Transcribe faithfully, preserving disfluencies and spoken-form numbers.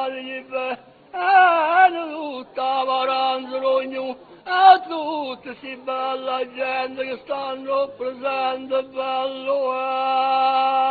Alive, e tutta varanzrogno, a tutti si bella gente che stanno presente bello.